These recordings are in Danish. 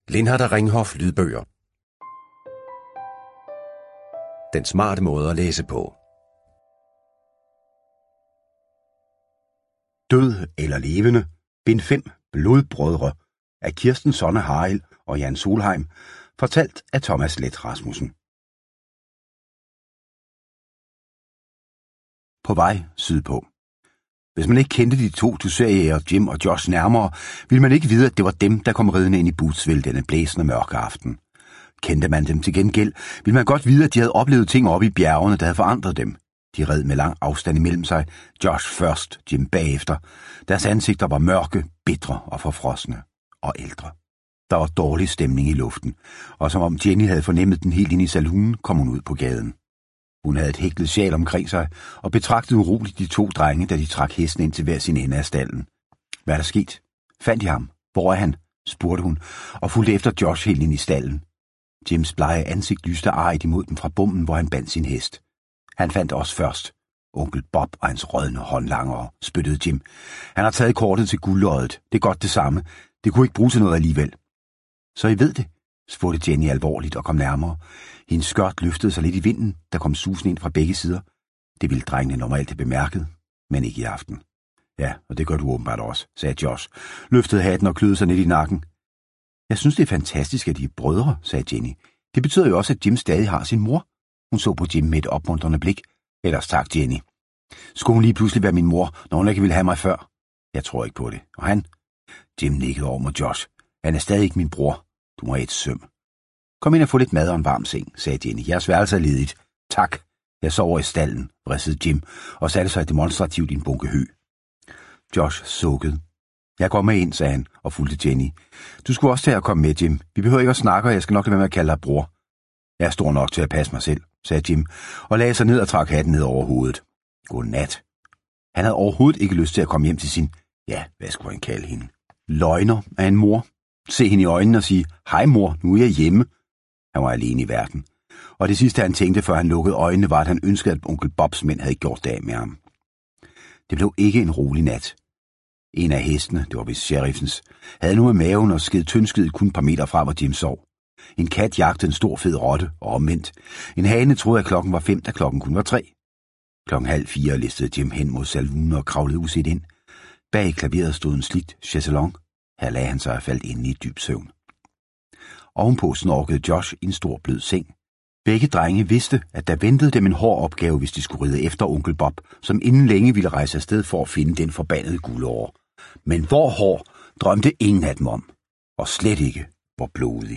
Lindhardt og Ringhof lydbøger. Den smarte måde at læse på. Død eller levende, bind 5, Blodbrødre af Kirsten Sonne Harild og Jan Solheim, fortalt af Thomas Leth Rasmussen. På vej sydpå. Hvis man ikke kendte de to dusørjæger, Jim og Josh, nærmere, ville man ikke vide, at det var dem, der kom ridende ind i Bootsville denne blæsende mørke aften. Kendte man dem til gengæld, ville man godt vide, at de havde oplevet ting oppe i bjergene, der havde forandret dem. De red med lang afstand imellem sig, Josh først, Jim bagefter. Deres ansigter var mørke, bitre og forfrosne og ældre. Der var dårlig stemning i luften, og som om Jenny havde fornemmet den helt ind i saloonen, kom hun ud på gaden. Hun havde et hæklet sjal omkring sig og betragtede uroligt de to drenge, da de trak hesten ind til hver sin ende af stalden. Hvad er der sket? Fandt I ham? Hvor er han? Spurgte hun, og fulgte efter Josh helt ind i stalden. Jims blege ansigt lyste arigt imod dem fra bommen, hvor han bandt sin hest. Han fandt os først. Onkel Bob og hans rådne håndlangere, spyttede Jim. Han har taget kortet til guldøjet. Det er godt det samme. Det kunne ikke bruge til noget alligevel. Så I ved det? Spurgte Jenny alvorligt og kom nærmere. Hendes skørt løftede sig lidt i vinden, der kom susen ind fra begge sider. Det ville drengene normalt have bemærket, men ikke i aften. Ja, og det gør du åbenbart også, sagde Josh. Løftede hatten og kløede sig ned i nakken. Jeg synes, det er fantastisk, at de er brødre, sagde Jenny. Det betyder jo også, at Jim stadig har sin mor. Hun så på Jim med et opmuntrende blik. Ellers tak, Jenny. Skulle hun lige pludselig være min mor, når hun ikke ville have mig før? Jeg tror ikke på det. Og han? Jim nikkede over mod Josh. Han er stadig ikke min bror. Du må have et søm. Kom ind og få lidt mad og en varm seng, sagde Jenny. Jeres værelse er ledigt. Tak. Jeg sover i stallen, vrissede Jim og satte sig demonstrativt i en bunke hø. Josh sukkede. Jeg går med ind, sagde han og fulgte Jenny. Du skulle også tage at komme med, Jim. Vi behøver ikke at snakke, og jeg skal nok lade være med at kalde dig bror. Jeg er stor nok til at passe mig selv, sagde Jim og lagde sig ned og trak hatten ned over hovedet. Godnat. Han havde overhovedet ikke lyst til at komme hjem til sin, ja, hvad skulle han kalde hende? Løgner af en mor. Se hende i øjnene og sige, hej mor, nu er jeg hjemme. Han var alene i verden. Og det sidste han tænkte, før han lukkede øjnene, var, at han ønskede, at onkel Bobs mænd havde gjort det af med ham. Det blev ikke en rolig nat. En af hestene, det var vist sheriffens, havde nu med maven og sked tyndskidet kun et par meter fra, hvor Jim sov. En kat jagtede en stor fed rotte og omvendt. En hane troede, at klokken var 5, da klokken kun var 3. 3:30 listede Jim hen mod saloonen og kravlede uset ind. Bag klaveret stod en slidt chaiselong. Her lagde han sig og faldt inde i dyb søvn. Ovenpå snorkede Josh i en stor blød seng. Begge drenge vidste, at der ventede dem en hård opgave, hvis de skulle ride efter onkel Bob, som inden længe ville rejse afsted for at finde den forbandede guldåre. Men hvor hård drømte ingen af dem om, og slet ikke hvor blodig.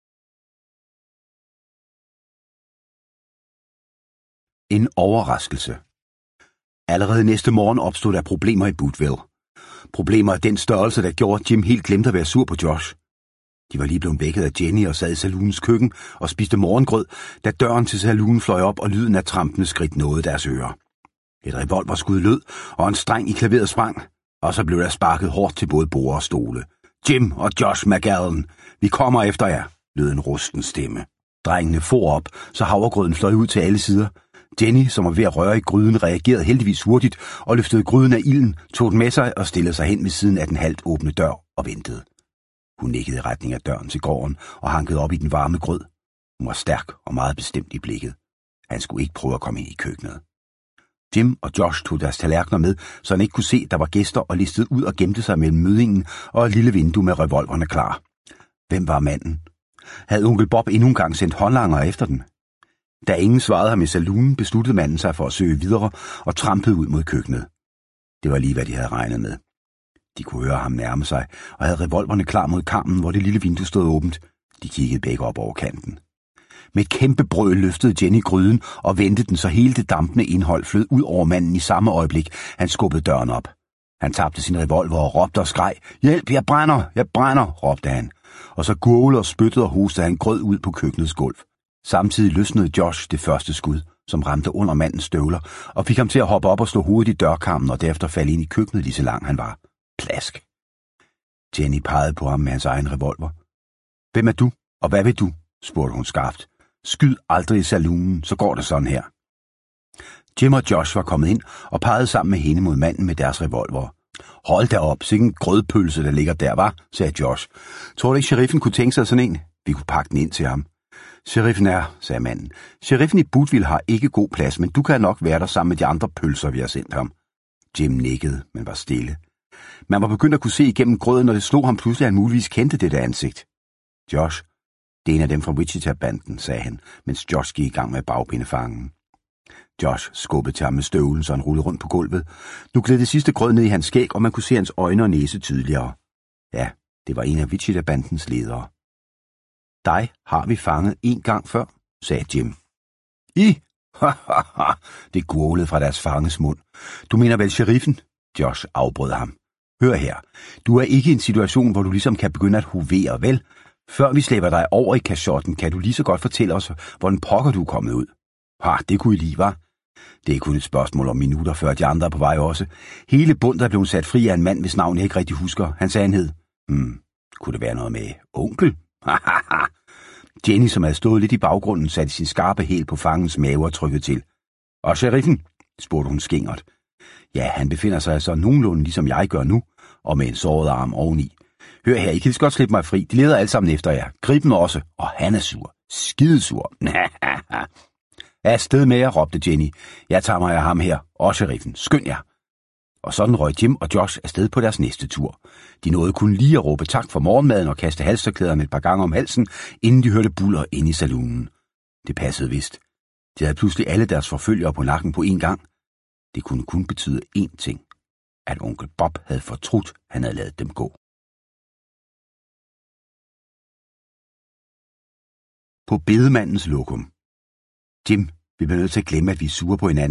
En overraskelse. Allerede næste morgen opstod der problemer i Bootsville. Problemer af den størrelse, der gjorde, at Jim helt glemte at være sur på Josh. De var lige blevet vækket af Jenny og sad i saloonens køkken og spiste morgengrød, da døren til saloonen fløj op, og lyden af trampende skridt nåede deres ører. Et revolverskud lød, og en streng i klaveret sprang, og så blev der sparket hårdt til både borde og stole. Jim og Josh McGallen, vi kommer efter jer, lød en rusten stemme. Drengene for op, så havregrøden fløj ud til alle sider. Jenny, som var ved at røre i gryden, reagerede heldigvis hurtigt og løftede gryden af ilden, tog den med sig og stillede sig hen ved siden af den halvt åbne dør og ventede. Hun nikkede i retning af døren til gården og hankede op i den varme grød. Hun var stærk og meget bestemt i blikket. Han skulle ikke prøve at komme ind i køkkenet. Jim og Josh tog deres tallerkener med, så han ikke kunne se, der var gæster, og listede ud og gemte sig mellem mødingen og et lille vindue med revolverne klar. Hvem var manden? Havde onkel Bob endnu en gang sendt håndlanger efter den? Da ingen svarede ham i saloonen, besluttede manden sig for at søge videre og trampede ud mod køkkenet. Det var lige, hvad de havde regnet med. De kunne høre ham nærme sig, og havde revolverne klar mod karmen, hvor det lille vindue stod åbent. De kiggede begge op over kanten. Med et kæmpe brøl løftede Jenny gryden og vendte den, så hele det dampende indhold flød ud over manden i samme øjeblik. Han skubbede døren op. Han tabte sin revolver og råbte og skreg. Hjælp, jeg brænder, råbte han. Og så gurglede og spyttede og hostede han grød ud på køkkenets gulv. Samtidig løsnede Josh det første skud, som ramte under mandens støvler, og fik ham til at hoppe op og slå hovedet i dørkarmen og derefter falde ind i køkkenet lige så lang han var. Plask. Jenny pegede på ham med hans egen revolver. Hvem er du, og hvad vil du? Spurgte hun skarpt. Skyd aldrig i saloonen, så går det sådan her. Jim og Josh var kommet ind og pegede sammen med hende mod manden med deres revolver. Hold da op, sikke en grødpølse, der ligger der, var, sagde Josh. Tror du ikke, sheriffen kunne tænke sig sådan en? Vi kunne pakke den ind til ham. Sheriffen er, sagde manden. Sheriffen i Bootville har ikke god plads, men du kan nok være der sammen med de andre pølser, vi har sendt ham. Jim nikkede, men var stille. Man var begyndt at kunne se igennem grøden, når det slog ham pludselig, at han muligvis kendte det der ansigt. Josh, det er en af dem fra Wichita-banden, sagde han, mens Josh gik i gang med bagpindefangen. Josh skubbede til ham med støvlen, så han rullede rundt på gulvet. Nu gled det sidste grød ned i hans skæg, og man kunne se hans øjne og næse tydeligere. Ja, det var en af Wichita-bandens ledere. Dig har vi fanget en gang før, sagde Jim. Det gurglede fra deres fanges mund. Du mener vel sheriffen? Josh afbrød ham. Hør her, du er ikke i en situation, hvor du ligesom kan begynde at hovere, vel? Før vi slæber dig over i kashotten, kan du lige så godt fortælle os, hvordan pokker du er kommet ud. Det kunne I lige, var. Det er kun et spørgsmål om minutter, før de andre er på vej også. Hele bundet er blevet sat fri af en mand, hvis navn jeg ikke rigtig husker. Han sagde, han hed. Kunne det være noget med onkel? Jenny, som havde stået lidt i baggrunden, satte sin skarpe hæl på fangens mave og trykkede til. Og sheriffen? Spurgte hun skingert. Ja, han befinder sig altså nogenlunde, ligesom jeg gør nu, og med en såret arm oveni. Hør her, I kan lige godt slippe mig fri. De leder alle sammen efter jer. Grib dem også. Og han er sur. Skidesur. Afsted med jer, råbte Jenny. Jeg tager mig af ham her. Og sheriffen. Skynd jer. Og sådan røg Jim og Josh afsted på deres næste tur. De nåede kun lige at råbe tak for morgenmaden og kaste halstørklæderne et par gange om halsen, inden de hørte buller ind i salonen. Det passede vist. De havde pludselig alle deres forfølgere på nakken på én gang. Det kunne kun betyde én ting. At onkel Bob havde fortrudt, han havde ladet dem gå. På bedemandens lokum. Jim, vi bliver nødt til at glemme, at vi er sure på hinanden.